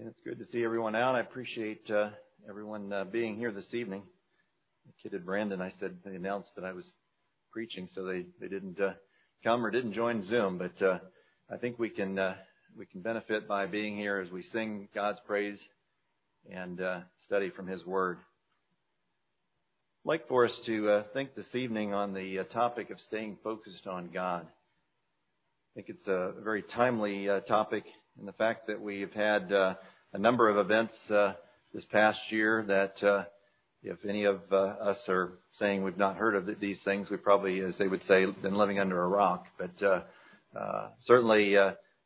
And it's good to see everyone out. I appreciate everyone being here this evening. The kid at Brandon, I said they announced that I was preaching, so they didn't come or didn't join Zoom. But I think we can benefit by being here as we sing God's praise and study from His Word. I'd like for us to think this evening on the topic of staying focused on God. I think it's a very timely topic in the fact that we've had a number of events this past year that if any of us are saying we've not heard of these things, we probably, as they would say, been living under a rock. But certainly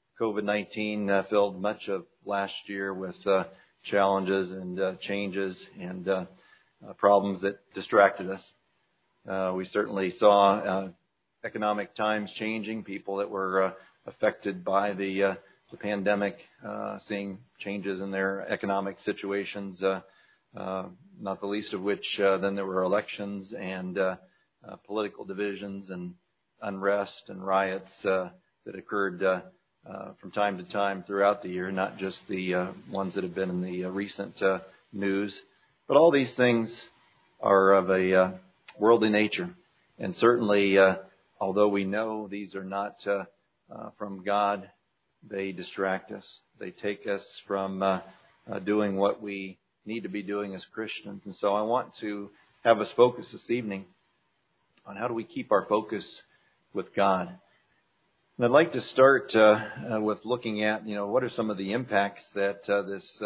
COVID-19 filled much of last year with challenges and changes and problems that distracted us. We certainly saw economic times changing, people that were affected by the pandemic, seeing changes in their economic situations, not the least of which then there were elections and political divisions and unrest and riots that occurred from time to time throughout the year, not just the ones that have been in the recent news. But all these things are of a worldly nature. And certainly, although we know these are not from God, they distract us. They take us from doing what we need to be doing as Christians. And so I want to have us focus this evening on how do we keep our focus with God. And I'd like to start with looking at, what are some of the impacts that this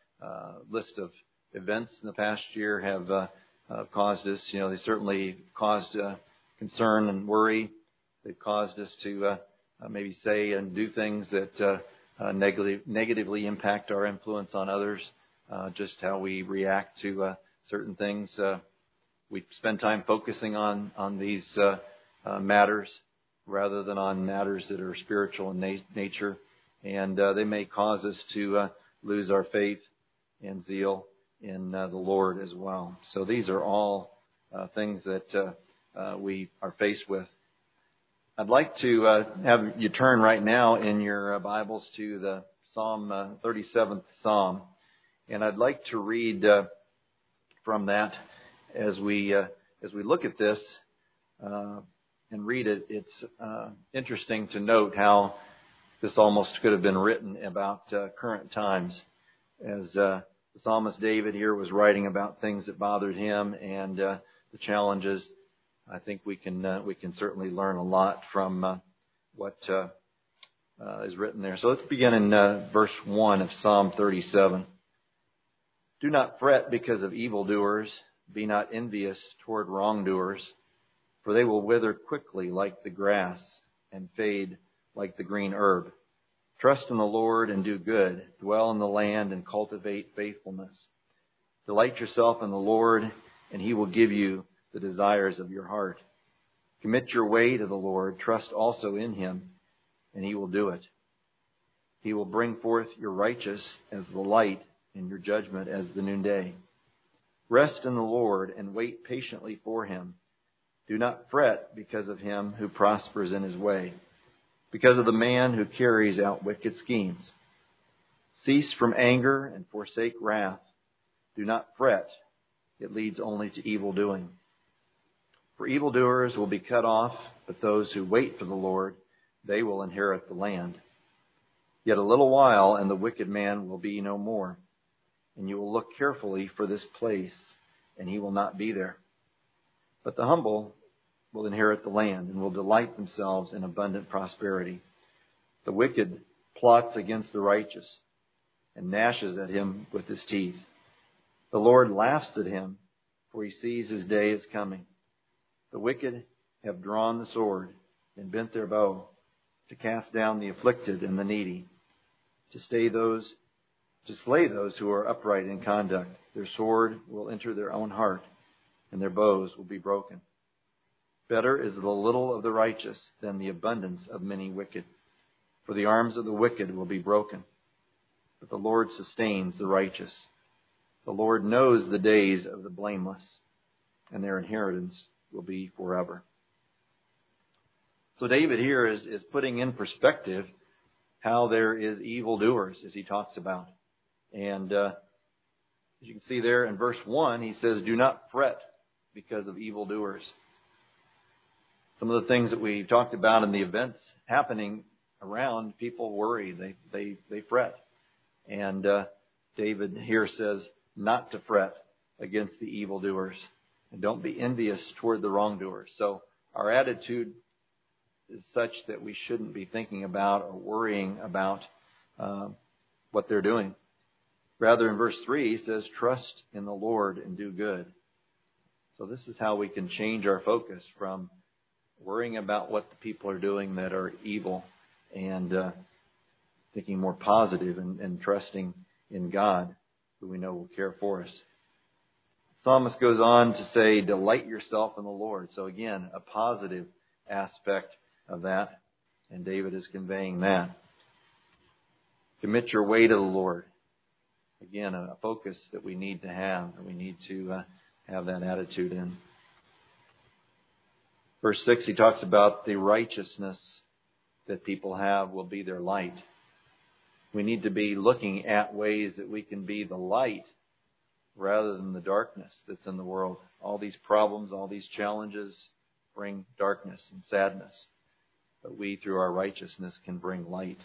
list of events in the past year have caused us. They certainly caused concern and worry. They've caused us to maybe say and do things that negatively impact our influence on others, just how we react to certain things. We spend time focusing on these matters rather than on matters that are spiritual in nature, and they may cause us to lose our faith and zeal in the Lord as well. So these are all things that we are faced with. I'd like to have you turn right now in your Bibles to the Psalm 37th Psalm, and I'd like to read from that as we look at this and read it. It's interesting to note how this almost could have been written about current times, as the psalmist David here was writing about things that bothered him and the challenges. I think we can certainly learn a lot from what is written there. So let's begin in verse 1 of Psalm 37. Do not fret because of evildoers. Be not envious toward wrongdoers, for they will wither quickly like the grass and fade like the green herb. Trust in the Lord and do good. Dwell in the land and cultivate faithfulness. Delight yourself in the Lord, and He will give you the desires of your heart. Commit your way to the Lord. Trust also in Him, and He will do it. He will bring forth your righteous as the light and your judgment as the noonday. Rest in the Lord and wait patiently for Him. Do not fret because of him who prospers in his way, because of the man who carries out wicked schemes. Cease from anger and forsake wrath. Do not fret. It leads only to evil doing. For evildoers will be cut off, but those who wait for the Lord, they will inherit the land. Yet a little while, and the wicked man will be no more. And you will look carefully for this place, and he will not be there. But the humble will inherit the land and will delight themselves in abundant prosperity. The wicked plots against the righteous and gnashes at him with his teeth. The Lord laughs at him, for He sees his day is coming. The wicked have drawn the sword and bent their bow to cast down the afflicted and the needy, to slay those who are upright in conduct. Their sword will enter their own heart, and their bows will be broken. Better is the little of the righteous than the abundance of many wicked. For the arms of the wicked will be broken, but the Lord sustains the righteous. The Lord knows the days of the blameless, and their inheritance will be forever. So David here is putting in perspective how there is evildoers, as he talks about. And as you can see there in verse 1, he says, do not fret because of evildoers. Some of the things that we talked about in the events happening around, people worry, they fret. And David here says not to fret against the evildoers. And don't be envious toward the wrongdoers. So our attitude is such that we shouldn't be thinking about or worrying about what they're doing. Rather, in verse 3, he says, trust in the Lord and do good. So this is how we can change our focus from worrying about what the people are doing that are evil and thinking more positive and trusting in God, who we know will care for us. The psalmist goes on to say, delight yourself in the Lord. So again, a positive aspect of that, and David is conveying that. Commit your way to the Lord. Again, a focus that we need to have, and we need to have that attitude in. Verse 6, he talks about the righteousness that people have will be their light. We need to be looking at ways that we can be the light rather than the darkness that's in the world. All these problems, all these challenges bring darkness and sadness. But we, through our righteousness, can bring light.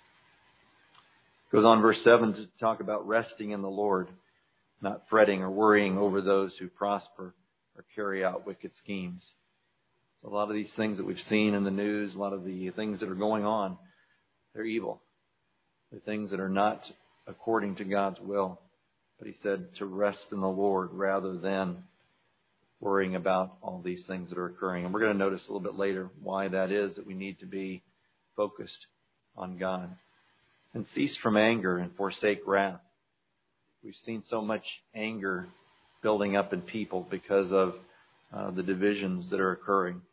Goes on, verse 7, to talk about resting in the Lord, not fretting or worrying over those who prosper or carry out wicked schemes. So a lot of these things that we've seen in the news, a lot of the things that are going on, they're evil. They're things that are not according to God's will. But he said to rest in the Lord rather than worrying about all these things that are occurring. And we're going to notice a little bit later why that is, that we need to be focused on God. And cease from anger and forsake wrath. We've seen so much anger building up in people because of the divisions that are occurring.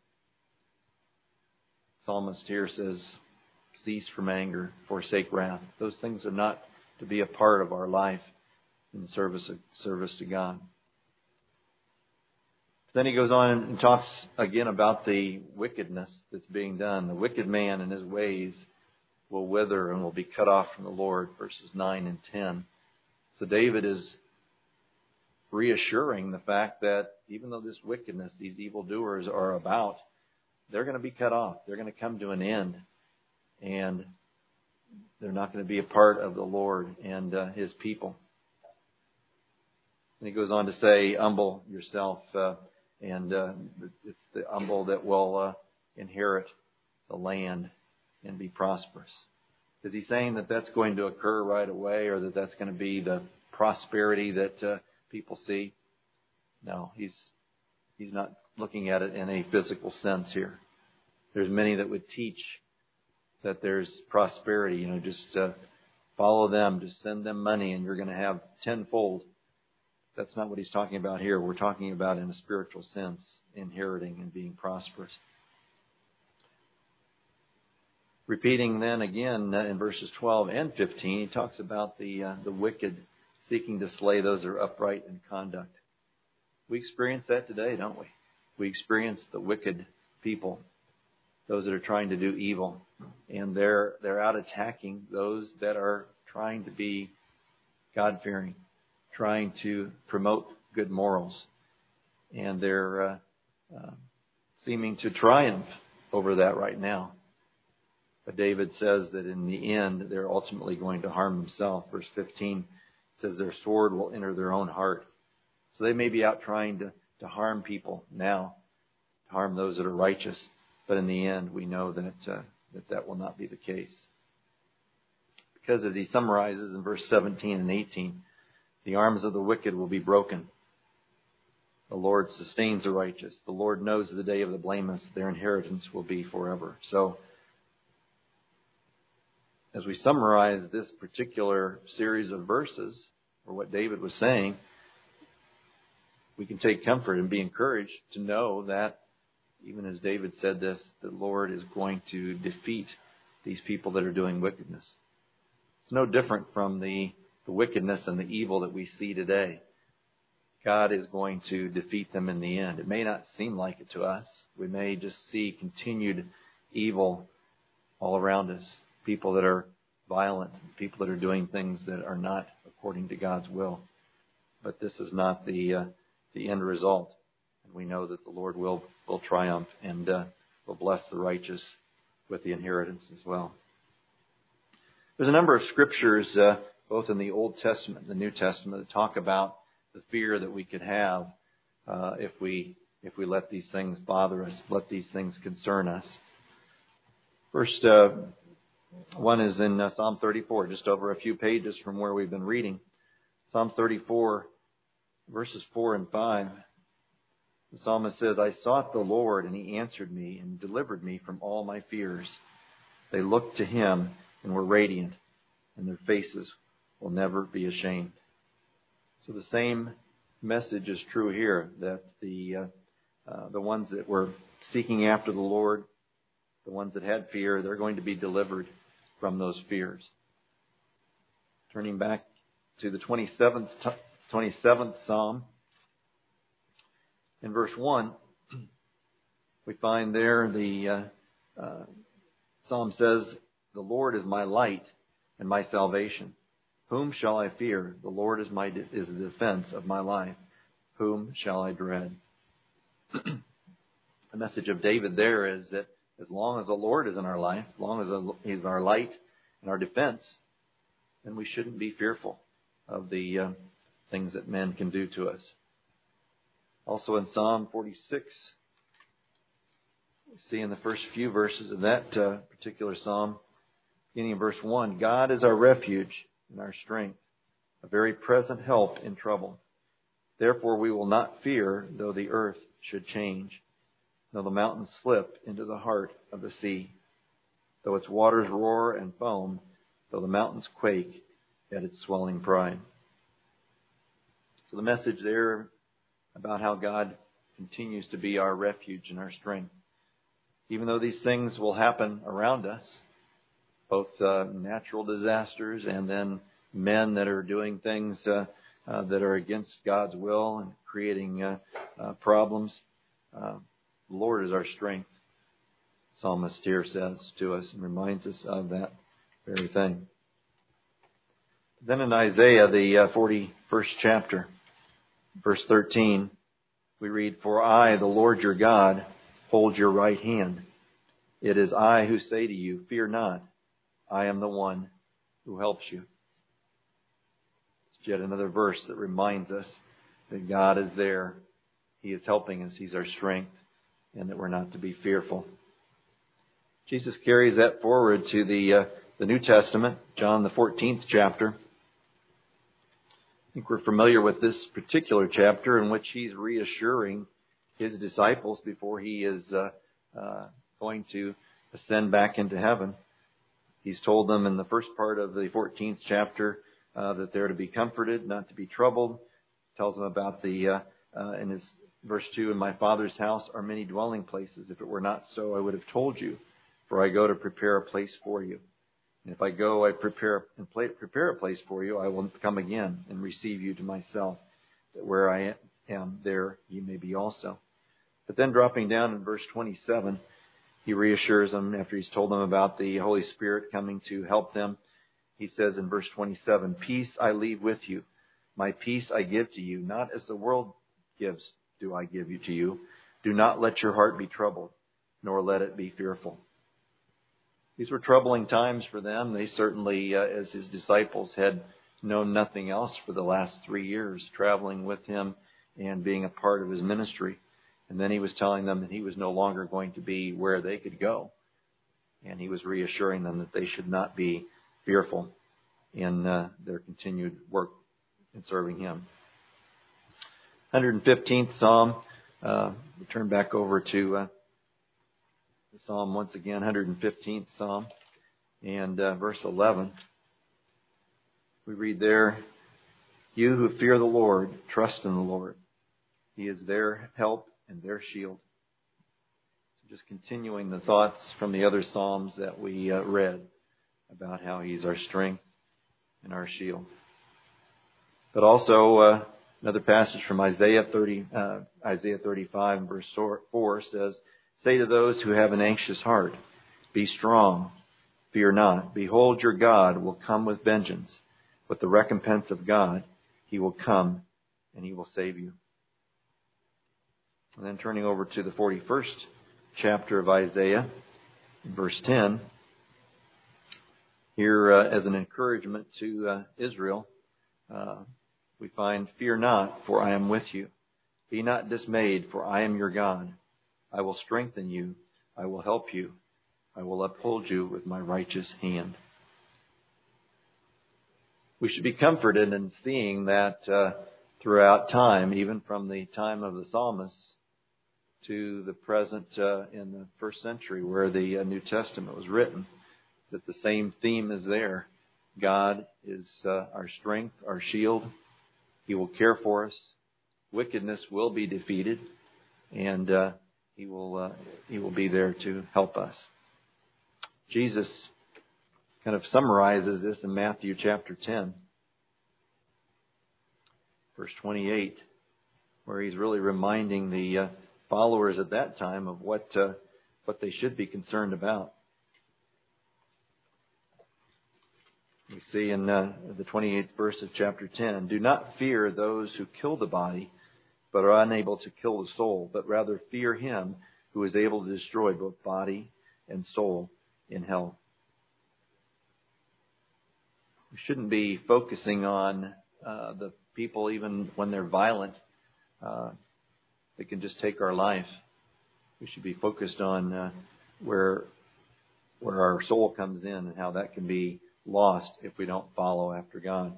Psalmist here says, cease from anger, forsake wrath. Those things are not to be a part of our life in service to God. Then he goes on and talks again about the wickedness that's being done. The wicked man and his ways will wither and will be cut off from the Lord, verses 9 and 10. So David is reassuring the fact that even though this wickedness, these evildoers are about, they're going to be cut off. They're going to come to an end. And they're not going to be a part of the Lord and His people. And he goes on to say, humble yourself, and it's the humble that will inherit the land and be prosperous. Is he saying that that's going to occur right away, or that that's going to be the prosperity that people see? No, he's not looking at it in a physical sense here. There's many that would teach that there's prosperity. Just follow them, just send them money, and you're going to have tenfold. That's not what he's talking about here. We're talking about, in a spiritual sense, inheriting and being prosperous. Repeating then again in verses 12 and 15, he talks about the wicked seeking to slay those that are upright in conduct. We experience that today, don't we? We experience the wicked people, those that are trying to do evil, and they're out attacking those that are trying to be God-fearing, trying to promote good morals, and they're seeming to triumph over that right now. But David says that in the end, they're ultimately going to harm themselves. Verse 15 says their sword will enter their own heart. So they may be out trying to harm people now, to harm those that are righteous. But in the end, we know that will not be the case. Because as he summarizes in verse 17 and 18, the arms of the wicked will be broken. The Lord sustains the righteous. The Lord knows the day of the blameless. Their inheritance will be forever. So, as we summarize this particular series of verses, or what David was saying, we can take comfort and be encouraged to know that, even as David said this, the Lord is going to defeat these people that are doing wickedness. It's no different from the wickedness and the evil that we see today. God is going to defeat them in the end. It may not seem like it to us. We may just see continued evil all around us. People that are violent, people that are doing things that are not according to God's will. But this is not the end result. And we know that the Lord will triumph and will bless the righteous with the inheritance as well. There's a number of scriptures, both in the Old Testament and the New Testament, that talk about the fear that we could have if we let these things bother us, let these things concern us. First one is in Psalm 34, just over a few pages from where we've been reading. Psalm 34, verses 4 and 5. The psalmist says, I sought the Lord, and He answered me and delivered me from all my fears. They looked to Him and were radiant, and their faces will never be ashamed. So the same message is true here, that the ones that were seeking after the Lord, the ones that had fear, they're going to be delivered from those fears. Turning back to the 27th Psalm, in verse 1, we find there the Psalm says, the Lord is my light and my salvation. Whom shall I fear? The Lord is the defense of my life. Whom shall I dread? The message of David there is that as long as the Lord is in our life, as long as He's our light and our defense, then we shouldn't be fearful of the things that men can do to us. Also in Psalm 46, we see in the first few verses of that particular psalm, beginning in verse 1, God is our refuge and our strength, a very present help in trouble. Therefore we will not fear, though the earth should change, though the mountains slip into the heart of the sea, though its waters roar and foam, though the mountains quake at its swelling pride. So the message there about how God continues to be our refuge and our strength. Even though these things will happen around us, both natural disasters and then men that are doing things that are against God's will and creating problems, the Lord is our strength. Psalmist here says to us and reminds us of that very thing. Then in Isaiah, the 41st chapter, verse 13, we read, For I, the Lord your God, hold your right hand. It is I who say to you, fear not. I am the one who helps you. It's yet another verse that reminds us that God is there. He is helping us. He's our strength, and that we're not to be fearful. Jesus carries that forward to the New Testament, John the 14th chapter. I think we're familiar with this particular chapter in which He's reassuring His disciples before He is going to ascend back into heaven. He's told them in the first part of the 14th chapter that they're to be comforted, not to be troubled. Tells them about in his verse 2, in my Father's house are many dwelling places. If it were not so, I would have told you, for I go to prepare a place for you. And if I go, I prepare a place for you, I will come again and receive you to myself, that where I am, there you may be also. But then dropping down in verse 27, He reassures them after He's told them about the Holy Spirit coming to help them. He says in verse 27, Peace I leave with you. My peace I give to you. Not as the world gives do I give you to you. Do not let your heart be troubled, nor let it be fearful. These were troubling times for them. They certainly, as His disciples, had known nothing else for the last 3 years, traveling with Him and being a part of His ministry. And then He was telling them that He was no longer going to be where they could go. And He was reassuring them that they should not be fearful in their continued work in serving Him. 115th Psalm. We turn back over to the Psalm once again, 115th Psalm, and verse 11. We read there, You who fear the Lord, trust in the Lord. He is their help and their shield. So just continuing the thoughts from the other Psalms that we read about how He's our strength and our shield. But also another passage from Isaiah 35 and verse 4 says, Say to those who have an anxious heart, Be strong, fear not. Behold, your God will come with vengeance. with the recompense of God, He will come and He will save you. And then turning over to the 41st chapter of Isaiah, verse 10, here as an encouragement to Israel, we find, "Fear not, for I am with you. Be not dismayed, for I am your God. I will strengthen you. I will help you. I will uphold you with my righteous hand." We should be comforted in seeing that throughout time, even from the time of the psalmists to the present in the first century where the New Testament was written, that the same theme is there. God is our strength, our shield. He will care for us. Wickedness will be defeated, and He will be there to help us. Jesus kind of summarizes this in Matthew chapter 10, verse 28, where He's really reminding the followers at that time of what they should be concerned about. We see in the 28th verse of chapter 10, "Do not fear those who kill the body, but are unable to kill the soul, but rather fear Him who is able to destroy both body and soul in hell." We shouldn't be focusing on the people, even when they're violent, they can just take our life. We should be focused on where our soul comes in and how that can be lost if we don't follow after God.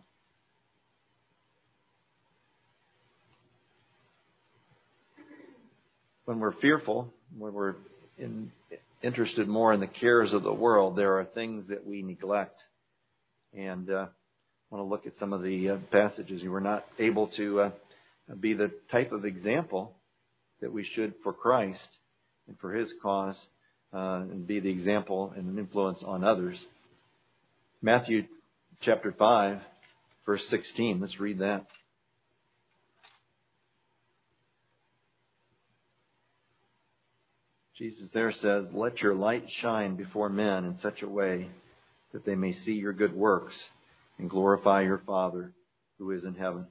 When we're fearful, when we're interested more in the cares of the world, there are things that we neglect. And I want to look at some of the passages. We're not able to be the type of example that we should for Christ and for His cause, and be the example and an influence on others. Matthew chapter 5, verse 16. Let's read that. Jesus there says, "Let your light shine before men in such a way that they may see your good works and glorify your Father who is in heaven."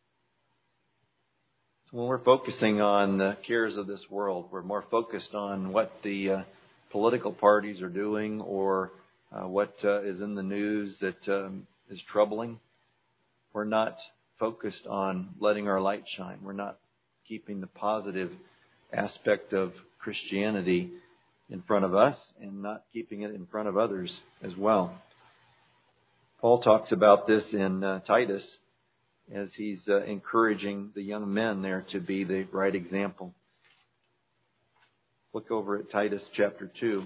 So when we're focusing on the cares of this world, we're more focused on what the political parties are doing or what is in the news that is troubling. We're not focused on letting our light shine. We're not keeping the positive aspect of Christianity in front of us and not keeping it in front of others as well. Paul talks about this in Titus as he's encouraging the young men there to be the right example. Let's look over at Titus chapter 2.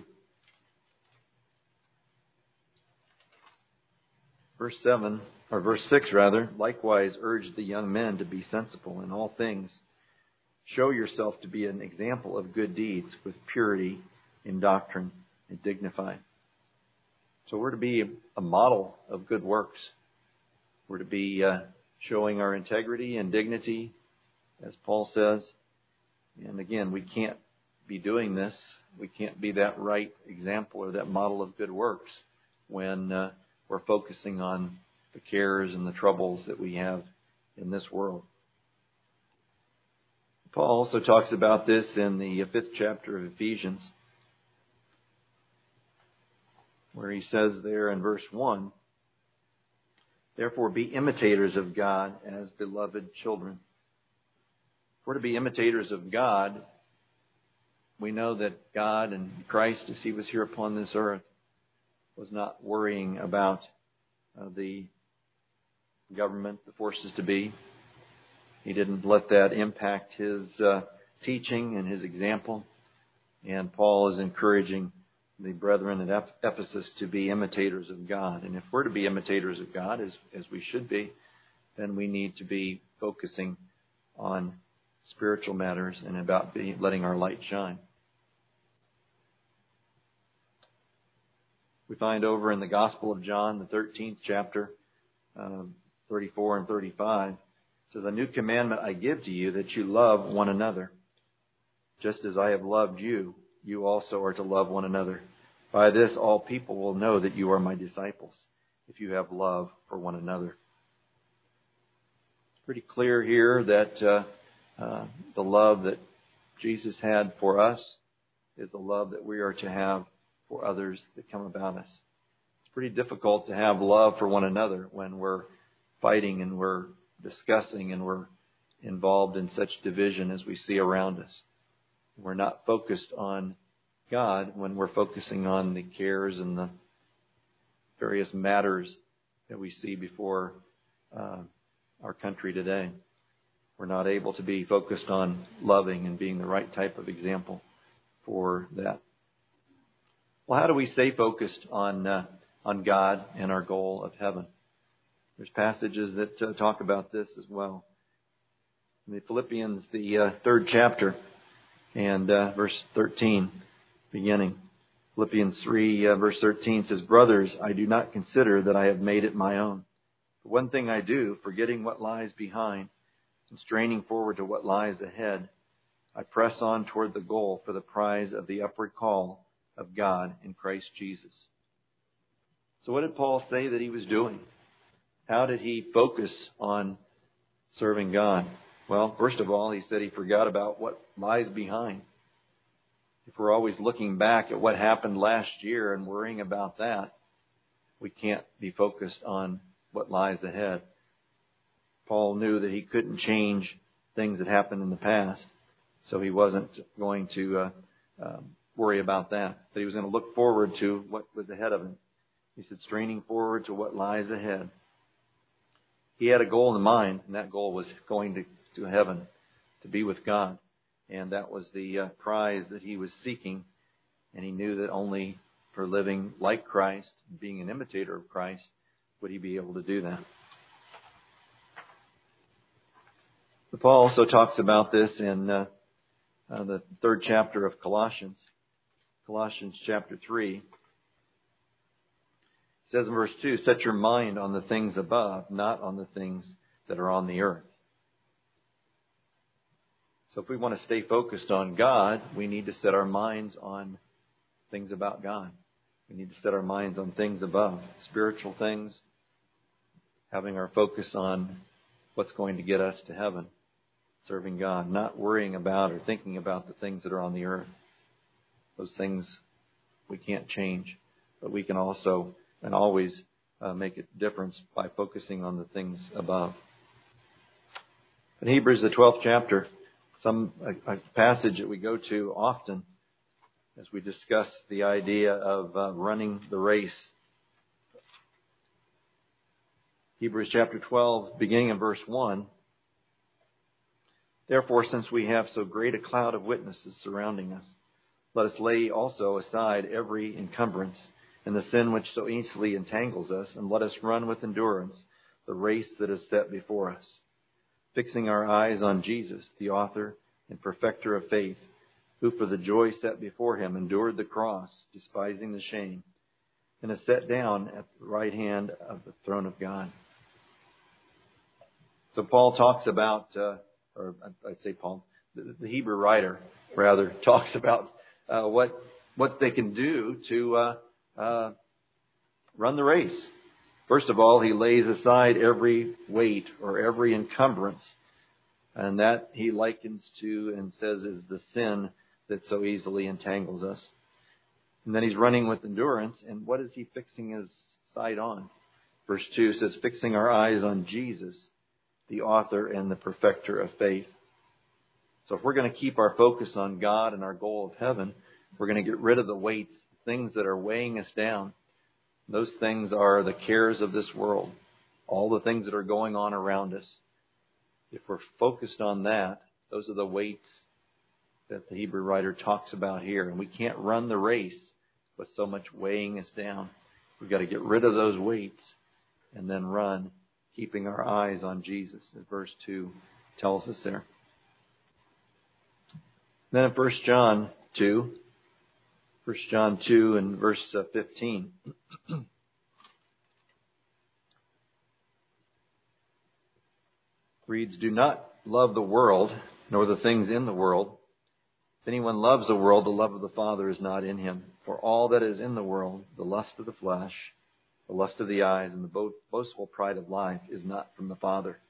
Verse 6 rather. "Likewise urge the young men to be sensible in all things. Show yourself to be an example of good deeds with purity in doctrine and dignified." So we're to be a model of good works. We're to be showing our integrity and dignity, as Paul says. And again, we can't be doing this. We can't be that right example or that model of good works when we're focusing on the cares and the troubles that we have in this world. Paul also talks about this in the 5th chapter of Ephesians, where he says there in verse 1, "Therefore be imitators of God as beloved children." If we're to be imitators of God, we know that God and Christ, as He was here upon this earth, was not worrying about the government, the forces to be. He didn't let that impact His teaching and His example. And Paul is encouraging the brethren at Ephesus to be imitators of God. And if we're to be imitators of God, as we should be, then we need to be focusing on spiritual matters and about letting our light shine. We find over in the Gospel of John, the 13th chapter, 34 and 35, it says, "A new commandment I give to you, that you love one another. Just as I have loved you, you also are to love one another. By this all people will know that you are my disciples, if you have love for one another." pretty clear here that the love that Jesus had for us is the love that we are to have for others that come about us. It's pretty difficult to have love for one another when we're fighting and we're discussing and we're involved in such division as we see around us. We're not focused on God when we're focusing on the cares and the various matters that we see before our country today. We're not able to be focused on loving and being the right type of example for that. Well, how do we stay focused on God and our goal of heaven? There's passages that talk about this as well. In the Philippians, the third chapter, and verse 13, beginning. Philippians 3, verse 13 says, "Brothers, I do not consider that I have made it my own. But one thing I do, forgetting what lies behind and straining forward to what lies ahead, I press on toward the goal for the prize of the upward call of God in Christ Jesus." So what did Paul say that he was doing? How did he focus on serving God? Well, first of all, he said he forgot about what lies behind. If we're always looking back at what happened last year and worrying about that, we can't be focused on what lies ahead. Paul knew that he couldn't change things that happened in the past, so he wasn't going to worry about that. But he was going to look forward to what was ahead of him. He said, straining forward to what lies ahead. He had a goal in mind, and that goal was going to heaven, to be with God. And that was the prize that he was seeking. And he knew that only for living like Christ, being an imitator of Christ, would he be able to do that. But Paul also talks about this in the third chapter of Colossians. Colossians chapter 3. It says in verse 2, "Set your mind on the things above, not on the things that are on the earth." So if we want to stay focused on God, we need to set our minds on things about God. We need to set our minds on things above, spiritual things, having our focus on what's going to get us to heaven, serving God, not worrying about or thinking about the things that are on the earth. Those things we can't change, but we can also and always make a difference by focusing on the things above. In Hebrews, the 12th chapter, a passage that we go to often as we discuss the idea of running the race. Hebrews chapter 12, beginning in verse 1. "Therefore, since we have so great a cloud of witnesses surrounding us, let us lay also aside every encumbrance and the sin which so easily entangles us, and let us run with endurance the race that is set before us, fixing our eyes on Jesus, the author and perfecter of faith, who for the joy set before him endured the cross, despising the shame, and is set down at the right hand of the throne of God." So Paul talks about, the Hebrew writer rather talks about what they can do to run the race. First of all, he lays aside every weight or every encumbrance, and that he likens to and says is the sin that so easily entangles us. And then he's running with endurance, and what is he fixing his sight on? Verse 2 says, "Fixing our eyes on Jesus, the author and the perfecter of faith." So if we're going to keep our focus on God and our goal of heaven, we're going to get rid of the weights, things that are weighing us down. Those things are the cares of this world, all the things that are going on around us. If we're focused on that, those are the weights that the Hebrew writer talks about here. And we can't run the race with so much weighing us down. We've got to get rid of those weights and then run, keeping our eyes on Jesus, as verse 2 tells us there. Then in 1 John 2 and verse 15. Reads, "Do not love the world, nor the things in the world. If anyone loves the world, the love of the Father is not in him. For all that is in the world, the lust of the flesh, the lust of the eyes, and the boastful pride of life is not from the Father,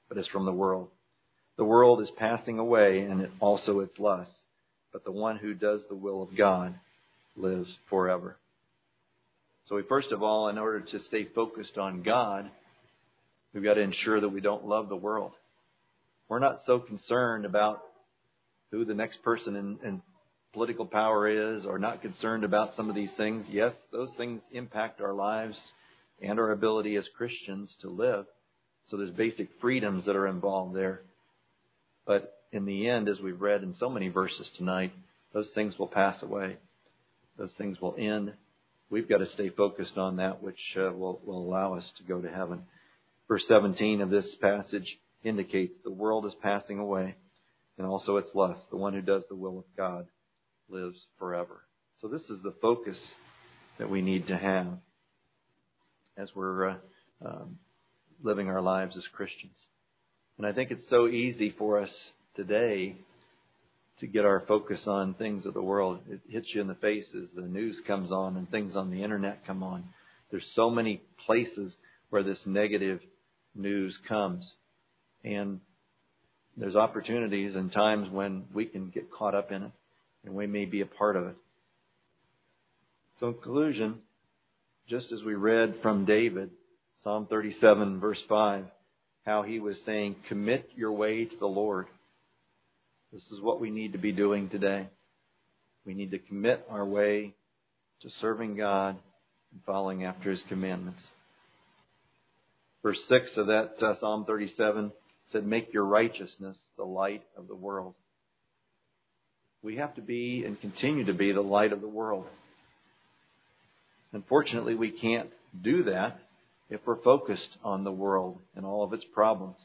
but is from the world. The world is passing away, and also its lusts, but the one who does the will of God lives forever. So first of all, in order to stay focused on God, we've got to ensure that we don't love the world. We're not so concerned about who the next person in political power is, or not concerned about some of these things. Yes, those things impact our lives and our ability as Christians to live. So there's basic freedoms that are involved there. But in the end, as we've read in so many verses tonight, those things will pass away. Those things will end. We've got to stay focused on that which will allow us to go to heaven. Verse 17 of this passage indicates the world is passing away, and also its lust. The one who does the will of God lives forever. So this is the focus that we need to have as we're living our lives as Christians. And I think it's so easy for us today to get our focus on things of the world. It hits you in the face as the news comes on and things on the internet come on. There's so many places where this negative news comes. And there's opportunities and times when we can get caught up in it, and we may be a part of it. So in conclusion, just as we read from David, Psalm 37, verse 5, how he was saying, commit your way to the Lord. This is what we need to be doing today. We need to commit our way to serving God and following after His commandments. Verse 6 of that Psalm 37 said, make your righteousness the light of the world. We have to be and continue to be the light of the world. Unfortunately, we can't do that if we're focused on the world and all of its problems.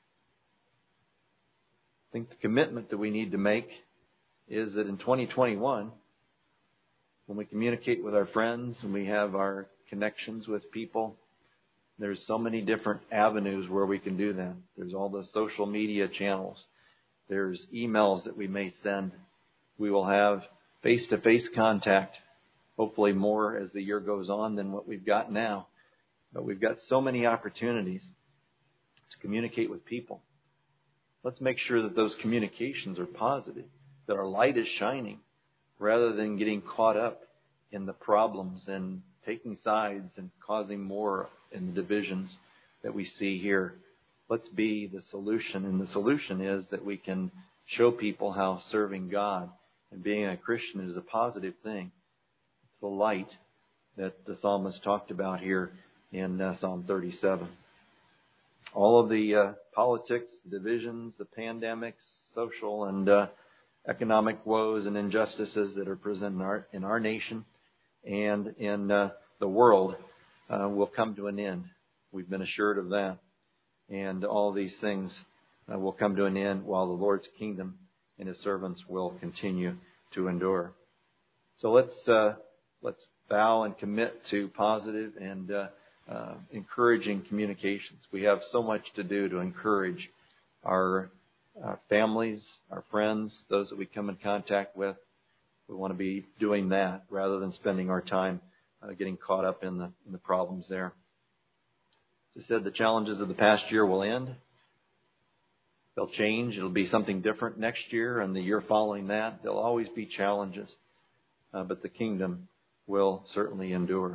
I think the commitment that we need to make is that in 2021, when we communicate with our friends and we have our connections with people, there's so many different avenues where we can do that. There's all the social media channels. There's emails that we may send. We will have face-to-face contact, hopefully more as the year goes on than what we've got now. But we've got so many opportunities to communicate with people. Let's make sure that those communications are positive, that our light is shining, rather than getting caught up in the problems and taking sides and causing more in the divisions that we see here. Let's be the solution. And the solution is that we can show people how serving God and being a Christian is a positive thing. It's the light that the psalmist talked about here in Psalm 37. All of the politics, the divisions, the pandemics, social and economic woes and injustices that are present in our nation and in the world will come to an end. We've been assured of that. And all these things will come to an end while the Lord's kingdom and His servants will continue to endure. So let's vow and commit to positive and encouraging communications. We have so much to do to encourage our families, our friends, those that we come in contact with. We want to be doing that rather than spending our time getting caught up in the problems there. As I said, the challenges of the past year will end. They'll change. It'll be something different next year and the year following that. There'll always be challenges, but the kingdom will certainly endure.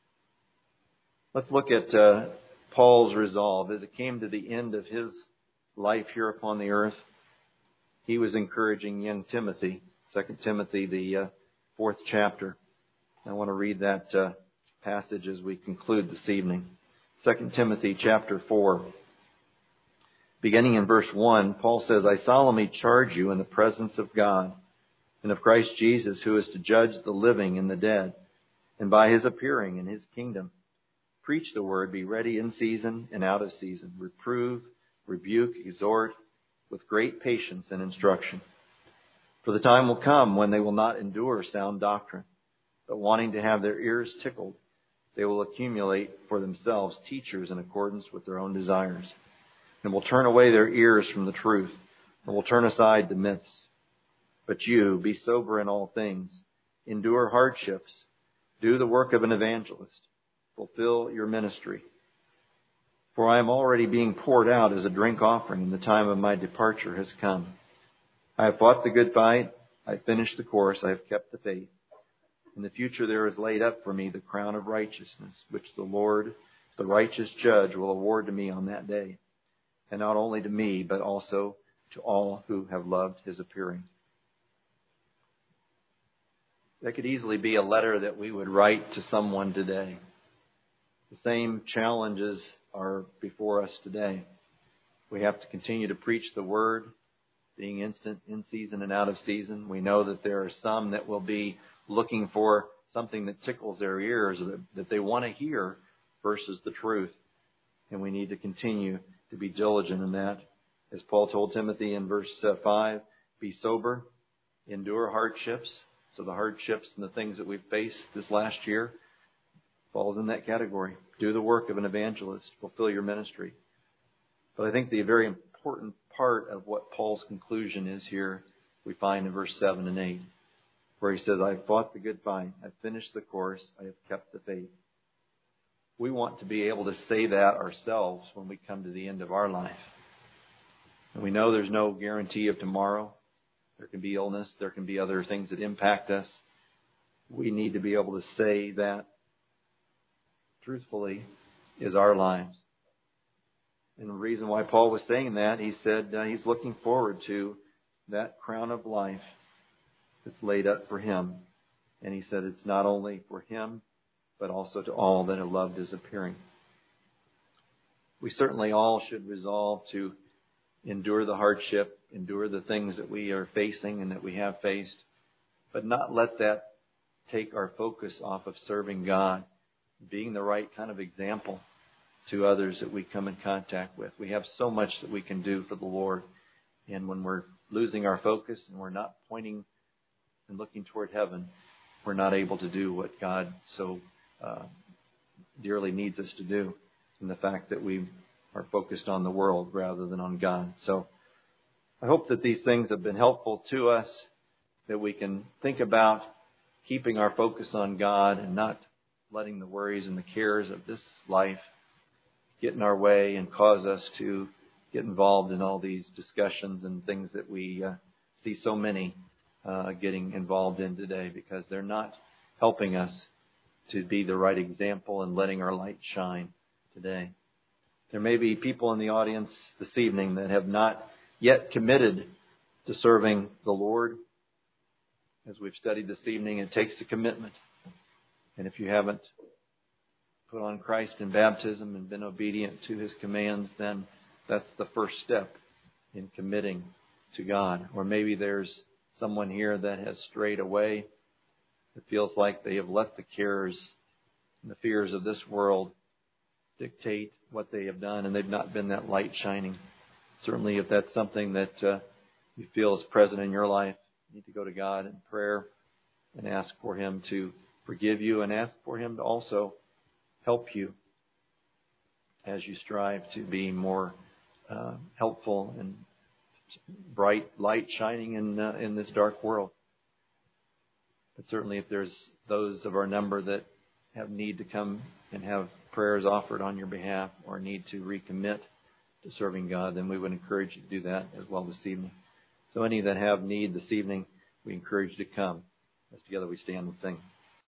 Let's look at Paul's resolve. As it came to the end of his life here upon the earth, he was encouraging young Timothy, 2 Timothy, the 4th chapter. I want to read that passage as we conclude this evening. 2 Timothy chapter 4. Beginning in verse 1, Paul says, I solemnly charge you in the presence of God and of Christ Jesus, who is to judge the living and the dead, and by His appearing in His kingdom. Preach the word, be ready in season and out of season. Reprove, rebuke, exhort with great patience and instruction. For the time will come when they will not endure sound doctrine, but wanting to have their ears tickled, they will accumulate for themselves teachers in accordance with their own desires, and will turn away their ears from the truth, and will turn aside to myths. But you, be sober in all things, endure hardships, do the work of an evangelist, fulfill your ministry. For I am already being poured out as a drink offering, and the time of my departure has come. I have fought the good fight. I have finished the course. I have kept the faith. In the future there is laid up for me the crown of righteousness, which the Lord, the righteous judge, will award to me on that day. And not only to me, but also to all who have loved his appearing. That could easily be a letter that we would write to someone today. The same challenges are before us today. We have to continue to preach the word, being instant in season and out of season. We know that there are some that will be looking for something that tickles their ears, or that they want to hear, versus the truth. And we need to continue to be diligent in that. As Paul told Timothy in verse 5, be sober, endure hardships. So the hardships and the things that we've faced this last year falls in that category. Do the work of an evangelist. Fulfill your ministry. But I think the very important part of what Paul's conclusion is here, we find in verse 7 and 8, where he says, I have fought the good fight. I've finished the course. I have kept the faith. We want to be able to say that ourselves when we come to the end of our life. And we know there's no guarantee of tomorrow. There can be illness. There can be other things that impact us. We need to be able to say that truthfully is our lives. And the reason why Paul was saying that, he said he's looking forward to that crown of life that's laid up for him. And he said it's not only for him, but also to all that have loved his appearing. We certainly all should resolve to endure the hardship, endure the things that we are facing and that we have faced, but not let that take our focus off of serving God, being the right kind of example to others that we come in contact with. We have so much that we can do for the Lord. And when we're losing our focus and we're not pointing and looking toward heaven, we're not able to do what God so dearly needs us to do, in the fact that we are focused on the world rather than on God. So I hope that these things have been helpful to us, that we can think about keeping our focus on God and not letting the worries and the cares of this life get in our way and cause us to get involved in all these discussions and things that we see so many getting involved in today, because they're not helping us to be the right example and letting our light shine today. There may be people in the audience this evening that have not yet committed to serving the Lord. As we've studied this evening, it takes a commitment. And if you haven't put on Christ in baptism and been obedient to his commands, then that's the first step in committing to God. Or maybe there's someone here that has strayed away. It feels like they have let the cares and the fears of this world dictate what they have done, and they've not been that light shining. Certainly, if that's something that you feel is present in your life, you need to go to God in prayer and ask for him to forgive you, and ask for him to also help you as you strive to be more helpful and bright light shining in this dark world. But certainly if there's those of our number that have need to come and have prayers offered on your behalf, or need to recommit to serving God, then we would encourage you to do that as well this evening. So any that have need this evening, we encourage you to come as together we stand and sing.